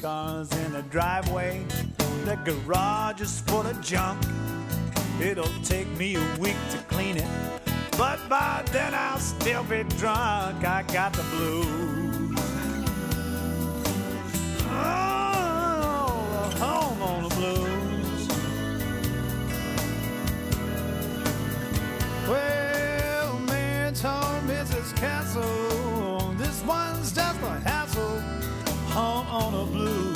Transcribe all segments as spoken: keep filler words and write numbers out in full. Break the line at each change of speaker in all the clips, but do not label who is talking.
cars in the driveway. The garage is full of junk. It'll take me a week to clean it, but by then I'll still be drunk. I got the blues. Oh, the homeowner blues. Well, man told Missus Castle, this one's just a hassle. Homeowner blues.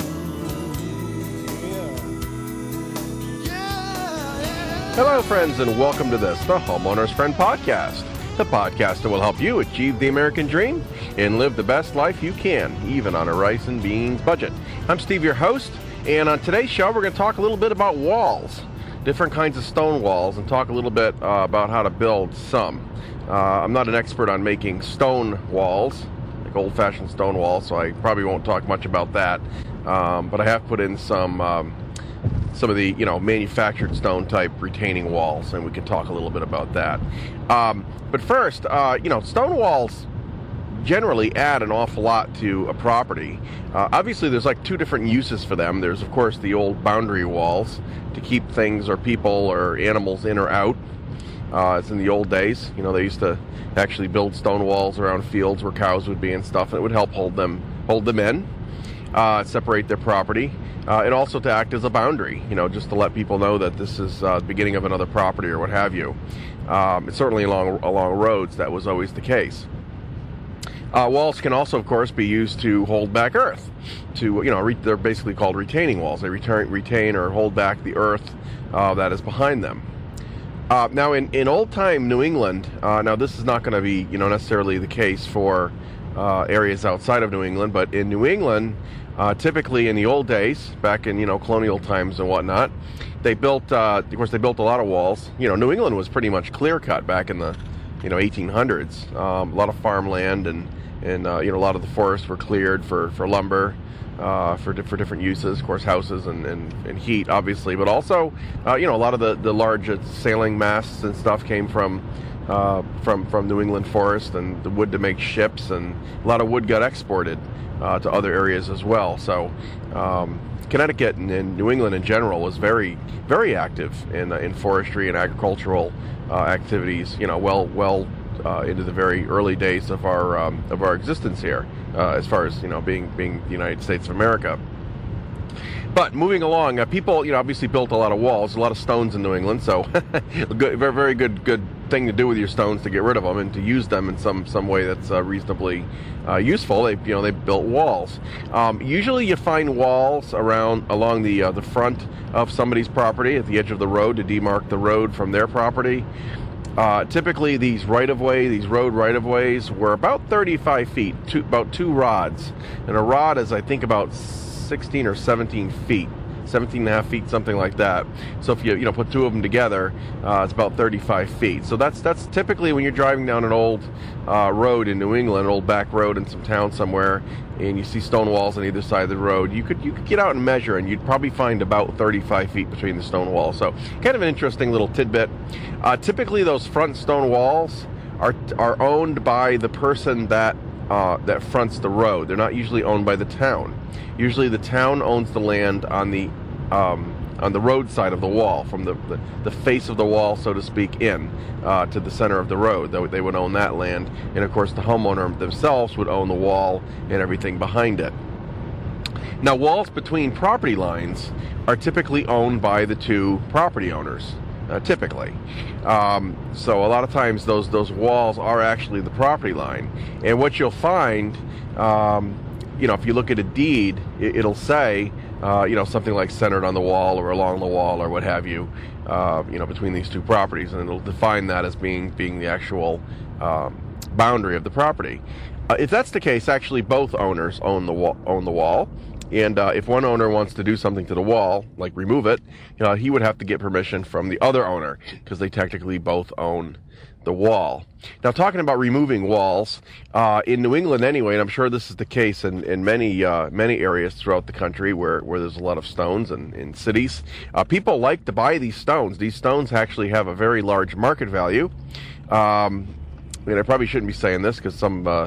Hello, friends, and welcome to this, the Homeowner's Friend Podcast, the podcast that will help you achieve the American dream and live the best life you can, even on a rice and beans budget. I'm Steve, your host, and on today's show, we're going to talk a little bit about walls, different kinds of stone walls, and talk a little bit uh, about how to build some. Uh, I'm not an expert on making stone walls, like old-fashioned stone walls, so I probably won't talk much about that, um, but I have put in some... Um, some of the, you know, manufactured stone type retaining walls, and we can talk a little bit about that. Um, but first, uh, you know, stone walls generally add an awful lot to a property. Uh, obviously, there's like two different uses for them. There's, of course, the old boundary walls to keep things or people or animals in or out. Uh, as in the old days, you know, they used to actually build stone walls around fields where cows would be and stuff, and it would help hold them, hold them in, uh, separate their property. Uh, and also to act as a boundary, you know, just to let people know that this is uh, the beginning of another property or what have you. Um, certainly along along roads, that was always the case. Uh, walls can also, of course, be used to hold back earth. To you know, re- they're basically called retaining walls. They retain, retain or hold back the earth uh, that is behind them. Uh, now, in, in old-time New England, uh, now this is not going to be, you know, necessarily the case for uh, areas outside of New England, but in New England. Uh, typically, in the old days, back in you know colonial times and whatnot, they built. Uh, of course, they built a lot of walls. You know, New England was pretty much clear cut back in the you know eighteen hundreds. Um, a lot of farmland and and uh, you know a lot of the forests were cleared for for lumber, uh, for for different uses. Of course, houses and, and, and heat, obviously, but also uh, you know a lot of the the large sailing masts and stuff came from. Uh, from from New England forest, and the wood to make ships, and a lot of wood got exported uh, to other areas as well. So um, Connecticut and, and New England in general was very very active in uh, in forestry and agricultural uh, activities. You know, well well uh, into the very early days of our um, of our existence here, uh, as far as you know being being the United States of America. But moving along, uh, people, you know, obviously built a lot of walls, a lot of stones in New England, so good, very, very good, good thing to do with your stones to get rid of them and to use them in some, some way that's uh, reasonably uh, useful. They, you know, they built walls. Um, usually, you find walls around along the uh, the front of somebody's property, at the edge of the road, to demark the road from their property. Uh, typically, these right-of-way, these road right-of-ways, were about thirty-five feet, two, about two rods, and a rod is, I think, about sixteen or seventeen feet, seventeen and a half feet, something like that. So if you you know put two of them together, uh, it's about thirty-five feet. So that's that's typically when you're driving down an old uh, road in New England, an old back road in some town somewhere, and you see stone walls on either side of the road. You could you could get out and measure, and you'd probably find about thirty-five feet between the stone walls. So kind of an interesting little tidbit. Uh, typically, those front stone walls are are owned by the person that uh, that fronts the road. They're not usually owned by the town. Usually the town owns the land on the um, on the road side of the wall, from the, the, the face of the wall, so to speak, in uh, to the center of the road. They, they would own that land, and of course the homeowner themselves would own the wall and everything behind it. Now, walls between property lines are typically owned by the two property owners. Uh, typically, um, so a lot of times those those walls are actually the property line, and what you'll find. Um, You know, if you look at a deed, it, it'll say, uh, you know, something like centered on the wall or along the wall or what have you, uh, you know, between these two properties, and it'll define that as being being the actual um, boundary of the property. Uh, if that's the case, actually both owners own the wall, own the wall, and uh, if one owner wants to do something to the wall, like remove it, you know, he would have to get permission from the other owner because they technically both own the wall. Now, talking about removing walls, uh, in New England anyway, and I'm sure this is the case in, in many uh, many areas throughout the country where, where there's a lot of stones and in cities, uh, people like to buy these stones. These stones actually have a very large market value. Um, I mean, I probably shouldn't be saying this because some uh,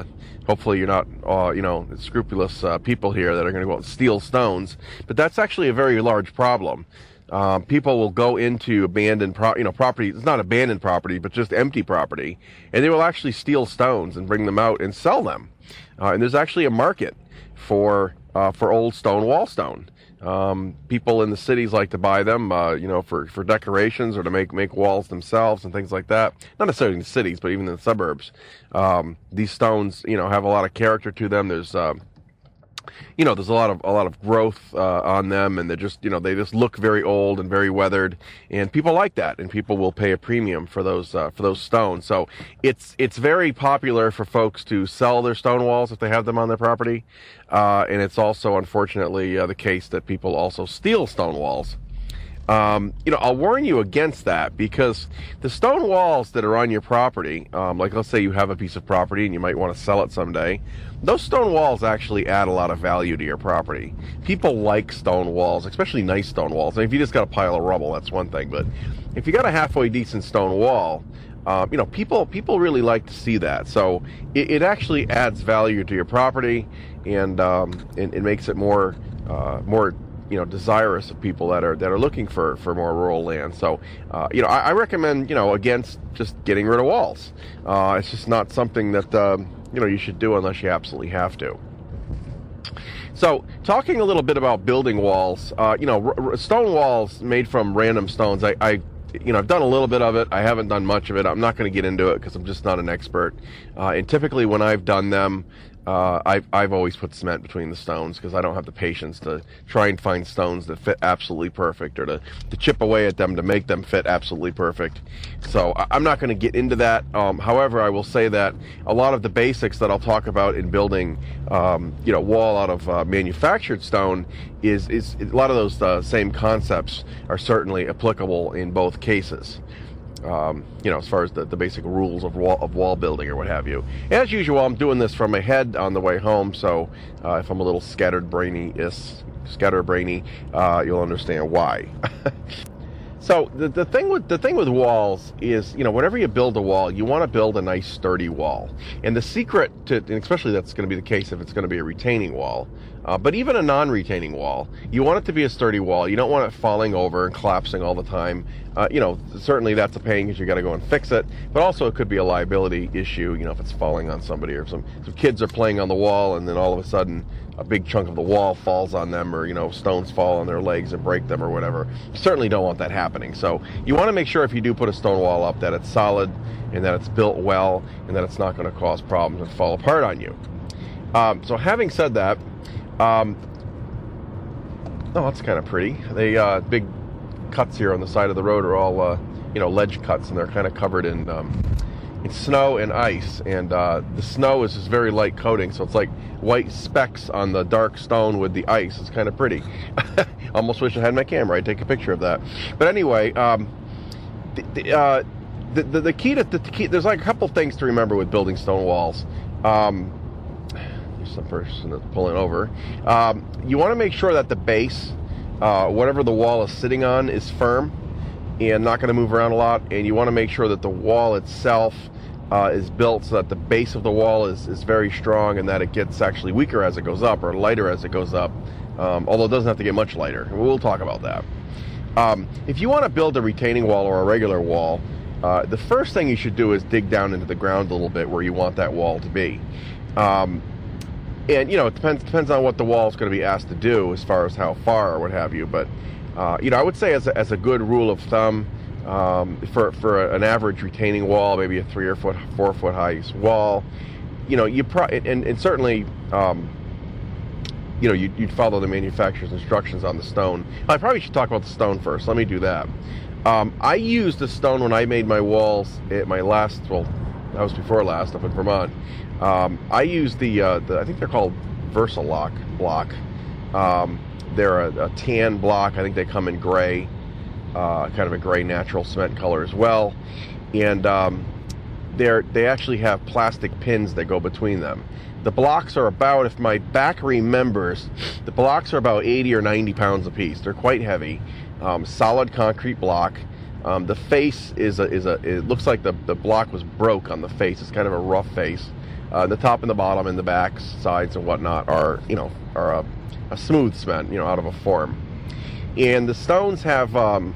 hopefully you're not, uh, you know, scrupulous uh, people here that are going to go out and steal stones. But that's actually a very large problem. Um, people will go into abandoned, pro- you know, property. It's not abandoned property, but just empty property, and they will actually steal stones and bring them out and sell them. Uh, and there's actually a market for uh, for old stone, wall stone. Um, people in the cities like to buy them, uh, you know, for, for decorations or to make make walls themselves and things like that. Not necessarily in the cities, but even in the suburbs. Um, these stones, you know, have a lot of character to them. There's uh, You know, there's a lot of a lot of growth uh, on them, and they're just, you know, they just look very old and very weathered, and people like that, and people will pay a premium for those uh, for those stones. So it's it's very popular for folks to sell their stone walls if they have them on their property, uh, and it's also unfortunately uh, the case that people also steal stone walls. Um, you know, I'll warn you against that, because the stone walls that are on your property, um, like let's say you have a piece of property and you might want to sell it someday, those stone walls actually add a lot of value to your property. People like stone walls, especially nice stone walls. I mean, if you just got a pile of rubble, that's one thing, but if you got a halfway decent stone wall, um, you know, people people really like to see that. So it, it actually adds value to your property, and um, it, it makes it more uh, more. you know, desirous of people that are that are looking for for more rural land. So, uh, you know, I, I recommend, you know, against just getting rid of walls. Uh, it's just not something that um, you know, you should do unless you absolutely have to. So, talking a little bit about building walls, uh, you know, r- r- stone walls made from random stones. I, I, you know, I've done a little bit of it. I haven't done much of it. I'm not going to get into it because I'm just not an expert. Uh, and typically, when I've done them, Uh, I've, I've always put cement between the stones because I don't have the patience to try and find stones that fit absolutely perfect, or to, to chip away at them to make them fit absolutely perfect. So I, I'm not going to get into that. Um, however, I will say that a lot of the basics that I'll talk about in building, um, you know, wall out of uh, manufactured stone is, is a lot of those uh, same concepts are certainly applicable in both cases. Um, you know, as far as the, the basic rules of wall, of wall building or what have you. As usual, I'm doing this from my head on the way home, so uh, if I'm a little scattered brainy, is scatter brainy, uh, you'll understand why. So the, the thing with the thing with walls is, you know, whenever you build a wall, you want to build a nice sturdy wall. And the secret to, and especially that's going to be the case if it's going to be a retaining wall, uh, but even a non-retaining wall, you want it to be a sturdy wall. You don't want it falling over and collapsing all the time. Uh, you know, certainly that's a pain because you got to go and fix it, but also it could be a liability issue, you know, if it's falling on somebody, or if some, some kids are playing on the wall and then all of a sudden a big chunk of the wall falls on them, or, you know, stones fall on their legs and break them or whatever. You certainly don't want that happening. So you want to make sure if you do put a stone wall up that it's solid and that it's built well and that it's not going to cause problems and fall apart on you. Um, so having said that, um, oh, that's kind of pretty. They uh, big cuts here on the side of the road are all, uh, you know, ledge cuts, and they're kind of covered in um, in snow and ice. And uh, the snow is just very light coating, so it's like white specks on the dark stone with the ice. It's kind of pretty. Almost wish I had my camera. I'd take a picture of that. But anyway, um, the, the, uh, the, the the key to the key, there's like a couple things to remember with building stone walls. Um, there's some person that's pulling over. Um, you want to make sure that the base, uh, whatever the wall is sitting on, is firm and not going to move around a lot. And you want to make sure that the wall itself uh, is built so that the base of the wall is, is very strong, and that it gets actually weaker as it goes up, or lighter as it goes up. Um, although it doesn't have to get much lighter. We'll talk about that. Um, if you want to build a retaining wall or a regular wall, uh, the first thing you should do is dig down into the ground a little bit where you want that wall to be. Um, and, you know, it depends depends on what the wall is going to be asked to do as far as how far or what have you. But, uh, you know, I would say as a, as a good rule of thumb, um, for, for an average retaining wall, maybe a three or foot, four foot high wall, you know, you pro- and, and certainly, um, you know, you'd, you'd follow the manufacturer's instructions on the stone. I probably should talk about the stone first. Let me do that. Um, I used the stone when I made my walls at my last, well, that was before last, up in Vermont. Um, I used the, uh, the, I think they're called Versalock block. Um, they're a, a tan block. I think they come in gray, uh, kind of a gray natural cement color as well. And um, they're, they actually have plastic pins that go between them. The blocks are about, if my back remembers, the blocks are about eighty or ninety pounds a piece. They're quite heavy. Um, solid concrete block. Um, the face is a, is a, it looks like the, the block was broke on the face. It's kind of a rough face. Uh, the top and the bottom and the back sides and whatnot are, you know, are a, a smooth cement, you know, out of a form. And the stones have, um,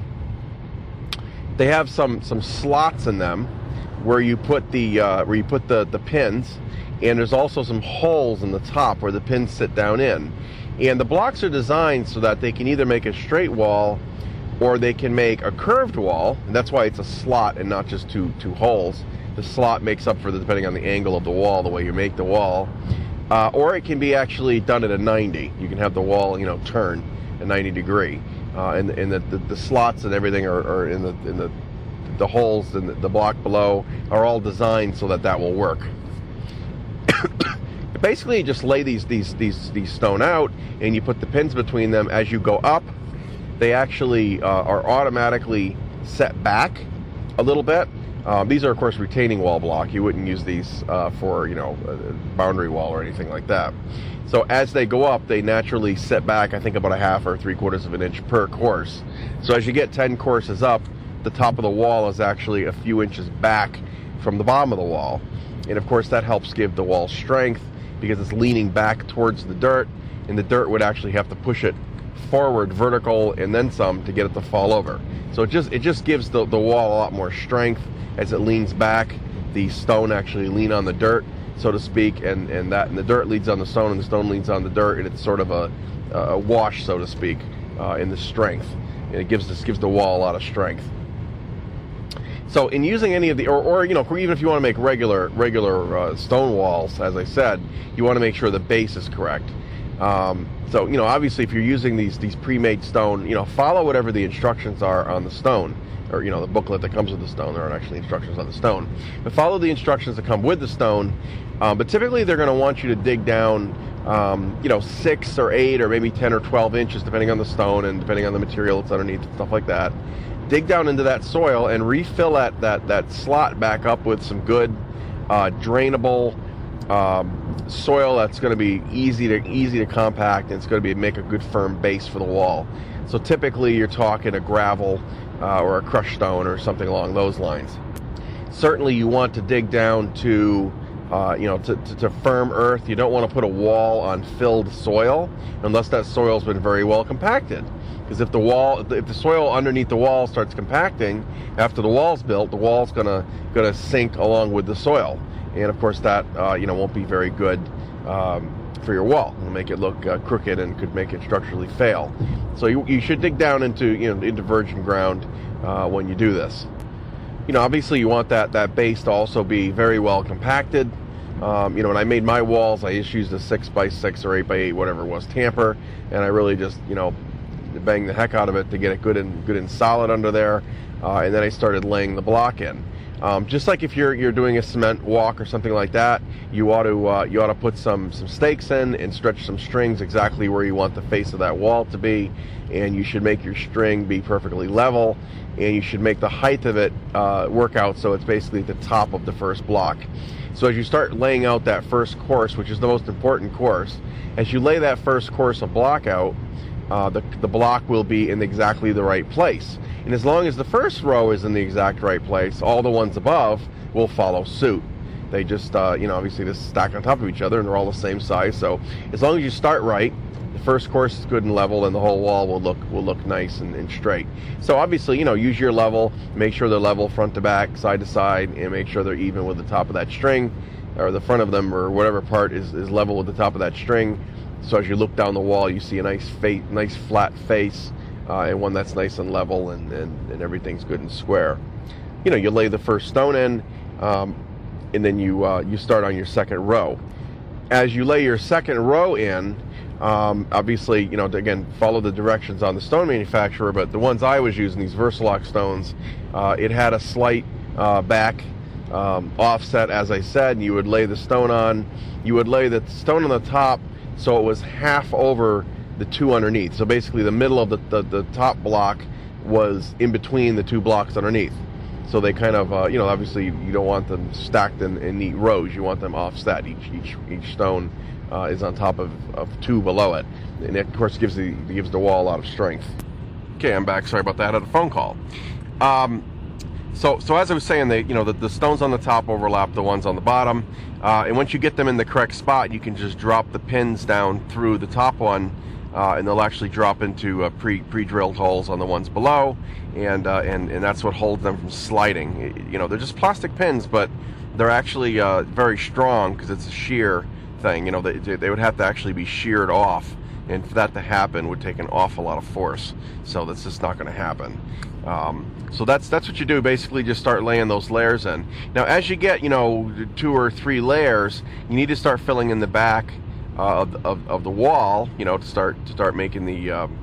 they have some some slots in them where you put the uh, where you put the the pins, and there's also some holes in the top where the pins sit down in. And the blocks are designed so that they can either make a straight wall or they can make a curved wall, and that's why it's a slot and not just two two holes. The slot makes up for the, depending on the angle of the wall, the way you make the wall. Uh, or it can be actually done at a ninety. You can have the wall, you know, turn a ninety degree. Uh, and and the, the, the slots and everything are, are in the in the the holes and the, the block below are all designed so that that will work. Basically, you just lay these these these these stone out, and you put the pins between them. As you go up, they actually uh, are automatically set back a little bit. Uh, these are, of course, retaining wall block. You wouldn't use these uh, for, you know, a boundary wall or anything like that. So as they go up, they naturally set back, I think, about a half or three quarters of an inch per course. So as you get ten courses up, the top of the wall is actually a few inches back from the bottom of the wall. And, of course, that helps give the wall strength because it's leaning back towards the dirt, and the dirt would actually have to push it forward, vertical, and then some to get it to fall over. So it just, it just gives the, the wall a lot more strength. As it leans back, the stone actually lean on the dirt, so to speak, and, and that and the dirt leans on the stone, and the stone leans on the dirt, and it's sort of a, a wash, so to speak, uh, in the strength. And it gives this gives the wall a lot of strength. So in using any of the, or, or you know, even if you want to make regular regular uh, stone walls, as I said, you want to make sure the base is correct. Um, so you know, obviously, if you're using these these pre-made stone, you know, follow whatever the instructions are on the stone. Or, you know, the booklet that comes with the stone. There aren't actually instructions on the stone. But follow the instructions that come with the stone. Uh, but typically they're going to want you to dig down, um, you know, six or eight or maybe ten or twelve inches, depending on the stone and depending on the material that's underneath and stuff like that. Dig down into that soil and refill that, that, that slot back up with some good, uh, drainable um, soil that's going to be easy to easy to compact, and it's going to be make a good firm base for the wall. So typically you're talking a gravel Uh, or a crushed stone or something along those lines. Certainly you want to dig down to, uh, you know, to, to, to firm earth. You don't want to put a wall on filled soil unless that soil's been very well compacted. Because if the wall, if the soil underneath the wall starts compacting after the wall's built, the wall's gonna gonna sink along with the soil, and of course that uh, you know won't be very good um, for your wall. It'll make it look uh, crooked and could make it structurally fail. So you, you should dig down into you know into virgin ground uh, when you do this. You know, obviously you want that that base to also be very well compacted. Um, you know, when I made my walls, I just used a six by six or eight by eight, whatever it was, tamper, and I really just you know banged the heck out of it to get it good and good and solid under there. Uh, and then I started laying the block in. Um, just like if you're you're doing a cement walk or something like that, you ought to uh, you ought to put some some stakes in and stretch some strings exactly where you want the face of that wall to be, and you should make your string be perfectly level, and you should make the height of it uh, work out so it's basically the top of the first block. So as you start laying out that first course, which is the most important course, as you lay that first course of block out, uh, the the block will be in exactly the right place. And as long as the first row is in the exact right place, all the ones above will follow suit. They just, uh, you know, obviously just stack on top of each other, and they're all the same size. So as long as you start right, the first course is good and level, and the whole wall will look will look nice and, and straight. So obviously, you know, use your level, make sure they're level front to back, side to side, and make sure they're even with the top of that string, or the front of them, or whatever part is, is level with the top of that string. So as you look down the wall, you see a nice face, nice flat face. Uh, and one that's nice and level, and, and, and everything's good and square. You know, you lay the first stone in, um, and then you uh, you start on your second row. As you lay your second row in, um, obviously, you know, again, follow the directions on the stone manufacturer, but the ones I was using, these Versalock stones, uh, it had a slight uh, back um, offset, as I said, and you would lay the stone on. You would lay the stone on the top so it was half over the two underneath. So basically the middle of the, the, the top block was in between the two blocks underneath. So they kind of, uh, you know, obviously you don't want them stacked in, in neat rows. You want them offset. Each each each stone uh, is on top of, of two below it. And it, of course, gives the, gives the wall a lot of strength. Okay, I'm back. Sorry about that. I had a phone call. Um, So, so as I was saying, they, you know, the, the stones on the top overlap the ones on the bottom, uh, and once you get them in the correct spot, you can just drop the pins down through the top one, uh, and they'll actually drop into uh, pre pre-drilled holes on the ones below, and uh, and and that's what holds them from sliding. You know, they're just plastic pins, but they're actually uh, very strong because it's a shear thing. You know, they they would have to actually be sheared off, and for that to happen would take an awful lot of force. So that's just not going to happen. Um, so that's that's what you do. Basically, just start laying those layers in. Now, as you get, you know, two or three layers, you need to start filling in the back uh, of, of of the wall. You know, to start to start making the um,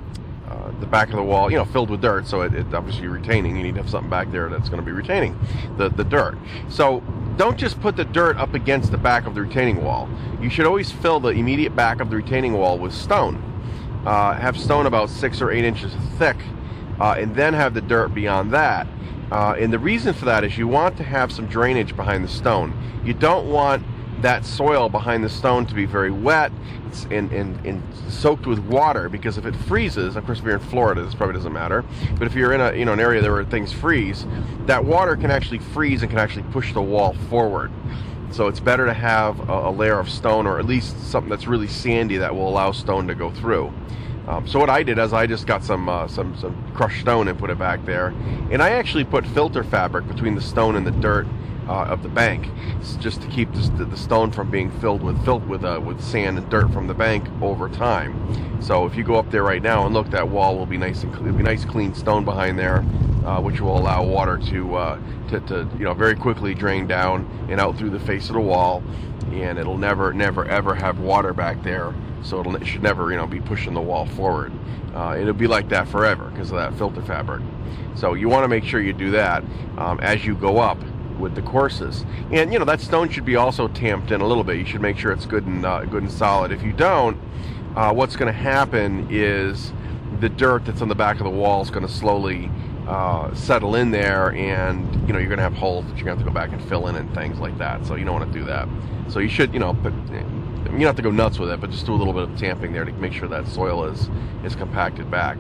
uh, the back of the wall, you know, filled with dirt. So it, it obviously retaining. You need to have something back there that's going to be retaining the the dirt. So don't just put the dirt up against the back of the retaining wall. You should always fill the immediate back of the retaining wall with stone. Uh, have stone about six or eight inches thick. Uh, and then have the dirt beyond that. Uh, and the reason for that is you want to have some drainage behind the stone. You don't want that soil behind the stone to be very wet and, and, and soaked with water, because if it freezes, of course if you're in Florida this probably doesn't matter, but if you're in a, you know, an area where things freeze, that water can actually freeze and can actually push the wall forward. So it's better to have a, a layer of stone, or at least something that's really sandy that will allow stone to go through. Um, so what I did is I just got some uh, some some crushed stone and put it back there, and I actually put filter fabric between the stone and the dirt uh, of the bank, just to keep the, the stone from being filled with filled with uh, with sand and dirt from the bank over time. So if you go up there right now and look, that wall will be nice and clean, be nice clean stone behind there, uh, which will allow water to, uh, to to you know very quickly drain down and out through the face of the wall, and it'll never never ever have water back there. So it'll, it should never, you know, be pushing the wall forward. Uh, it'll be like that forever because of that filter fabric. So you want to make sure you do that um, as you go up with the courses. And you know, that stone should be also tamped in a little bit. You should make sure it's good and uh, good and solid. If you don't, uh, what's going to happen is the dirt that's on the back of the wall is going to slowly uh, settle in there, and you know, you're going to have holes that you're going to have to go back and fill in and things like that. So you don't want to do that. So you should, you know, put. You don't have to go nuts with it, but just do a little bit of tamping there to make sure that soil is is compacted back.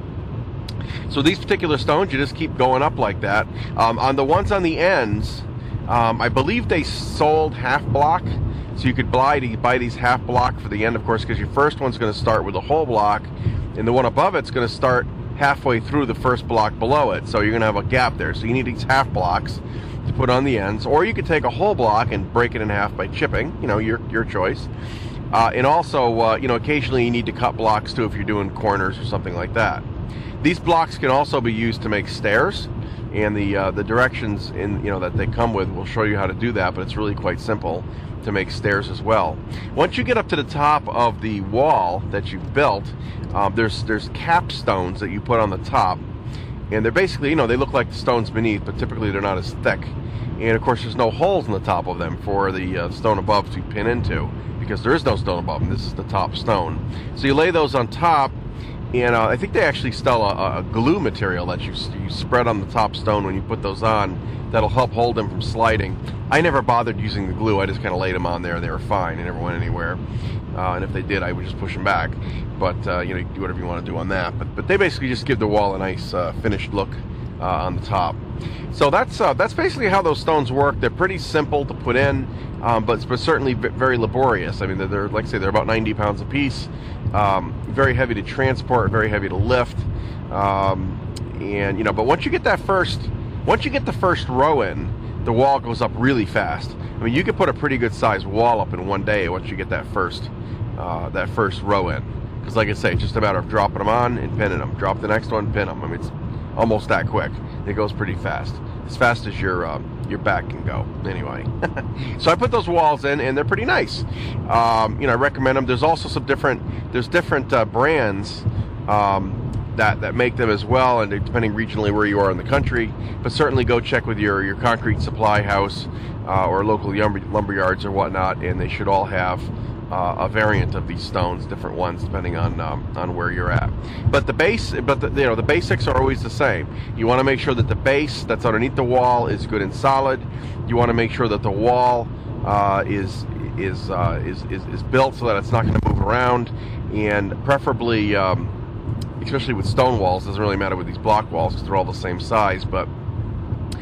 So these particular stones, you just keep going up like that. Um, on the ones on the ends, um, I believe they sold half block, so you could buy, buy these half block for the end, of course, because your first one's going to start with a whole block, and the one above it's going to start halfway through the first block below it. So you're going to have a gap there. So you need these half blocks to put on the ends, or you could take a whole block and break it in half by chipping, you know, your your choice. Uh, and also, uh, you know, occasionally you need to cut blocks too if you're doing corners or something like that. These blocks can also be used to make stairs, and the uh, the directions in you know that they come with will show you how to do that. But it's really quite simple to make stairs as well. Once you get up to the top of the wall that you've built, um, there's there's capstones that you put on the top. And they're basically, you know, they look like the stones beneath, but typically they're not as thick. And of course, there's no holes in the top of them for the uh, stone above to pin into, because there is no stone above them. This is the top stone. So you lay those on top, and uh, I think they actually sell a, a glue material that you, you spread on the top stone when you put those on. That'll help hold them from sliding. I never bothered using the glue. I just kind of laid them on there, and they were fine. They never went anywhere. Uh, and if they did, I would just push them back. But uh, you know, you can do whatever you want to do on that. But but they basically just give the wall a nice uh, finished look uh, on the top. So that's uh, that's basically how those stones work. They're pretty simple to put in, um, but but certainly very laborious. I mean, they're, they're like I say, they're about ninety pounds a piece. Um, very heavy to transport, very heavy to lift. Um, and you know, but once you get that first, once you get the first row in, the wall goes up really fast. I mean, you could put a pretty good sized wall up in one day once you get that first uh, that first row in. Because like I say, it's just a matter of dropping them on and pinning them. Drop the next one, pin them. I mean, it's almost that quick. It goes pretty fast, as fast as your uh, your back can go. Anyway, so I put those walls in, and they're pretty nice. Um, you know, I recommend them. There's also some different there's different uh, brands um, that that make them as well, and depending regionally where you are in the country. But certainly go check with your your concrete supply house uh, or local lumber, lumber yards or whatnot, and they should all have Uh, a variant of these stones, different ones depending on um, on where you're at. But the base, but the, you know, the basics are always the same. You want to make sure that the base that's underneath the wall is good and solid. You want to make sure that the wall uh, is is, uh, is is is built so that it's not going to move around, and preferably, um, especially with stone walls, doesn't really matter with these block walls because they're all the same size. But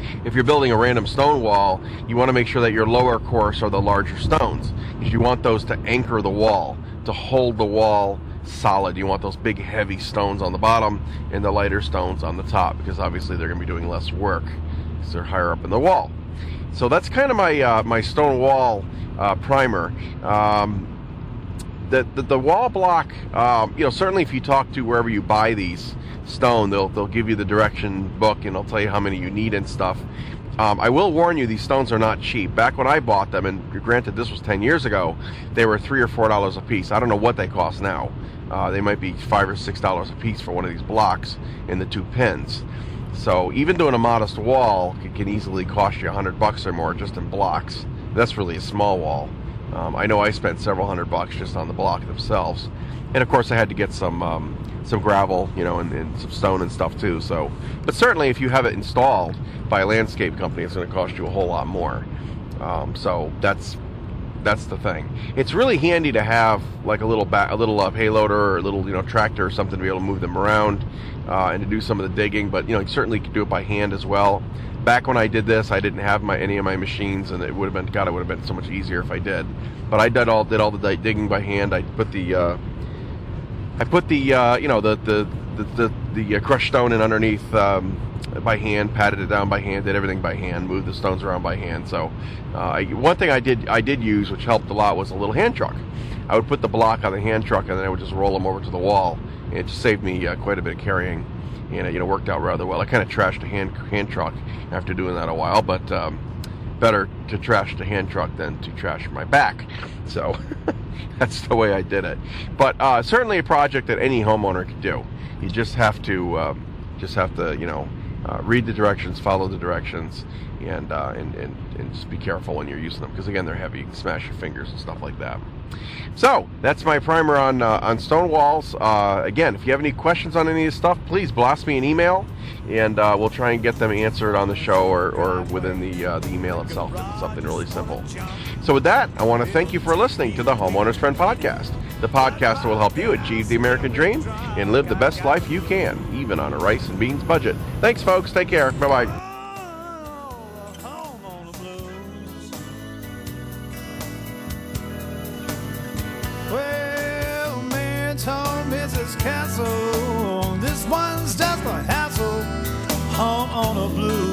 if you're building a random stone wall, you want to make sure that your lower course are the larger stones, because you want those to anchor the wall, to hold the wall solid. You want those big heavy stones on the bottom and the lighter stones on the top, because obviously they're going to be doing less work because they're higher up in the wall. So that's kind of my uh, my stone wall uh, primer. Um, the, the the wall block, um, you know, certainly if you talk to wherever you buy these stone, they'll they'll give you the direction book and they'll tell you how many you need and stuff. Um, I will warn you, these stones are not cheap. Back when I bought them, and granted this was ten years ago, they were three or four dollars a piece. I don't know what they cost now. Uh, they might be five or six dollars a piece for one of these blocks and the two pins. So even doing a modest wall can, can easily cost you a hundred bucks or more just in blocks. That's really a small wall. Um, I know I spent several hundred bucks just on the block themselves, and of course I had to get some um, some gravel, you know, and, and some stone and stuff too. So, but certainly if you have it installed by a landscape company, it's going to cost you a whole lot more. Um, so that's that's the thing. It's really handy to have like a little back, a little uh, payloader or a little, you know, tractor or something to be able to move them around uh, and to do some of the digging. But you know, you certainly could do it by hand as well. Back when I did this, I didn't have my any of my machines, and it would have been God, it would have been so much easier if I did. But I did all did all the digging by hand. I put the uh, I put the uh, you know the the the the, the uh, crushed stone in underneath um, by hand, patted it down by hand, did everything by hand, moved the stones around by hand. So uh, I, one thing I did I did use, which helped a lot, was a little hand truck. I would put the block on the hand truck, and then I would just roll them over to the wall, and it just saved me uh, quite a bit of carrying, and it, you know, worked out rather well. I kind of trashed a hand hand truck after doing that a while, but um, better to trash the hand truck than to trash my back. So that's the way I did it. But uh, certainly a project that any homeowner can do. You just have to um, just have to you know uh, read the directions, follow the directions, and, uh, and and and just be careful when you're using them, because again, they're heavy. You can smash your fingers and stuff like that. So that's my primer on uh, on stone walls. Uh, again, if you have any questions on any of this stuff, please blast me an email, and uh, we'll try and get them answered on the show or, or within the uh, the email itself if it's something really simple. So with that, I want to thank you for listening to the Homeowner's Friend Podcast, the podcast that will help you achieve the American dream and live the best life you can, even on a rice and beans budget. Thanks, folks. Take care. Bye-bye.
Castle, this one's just a hassle, home on a blue.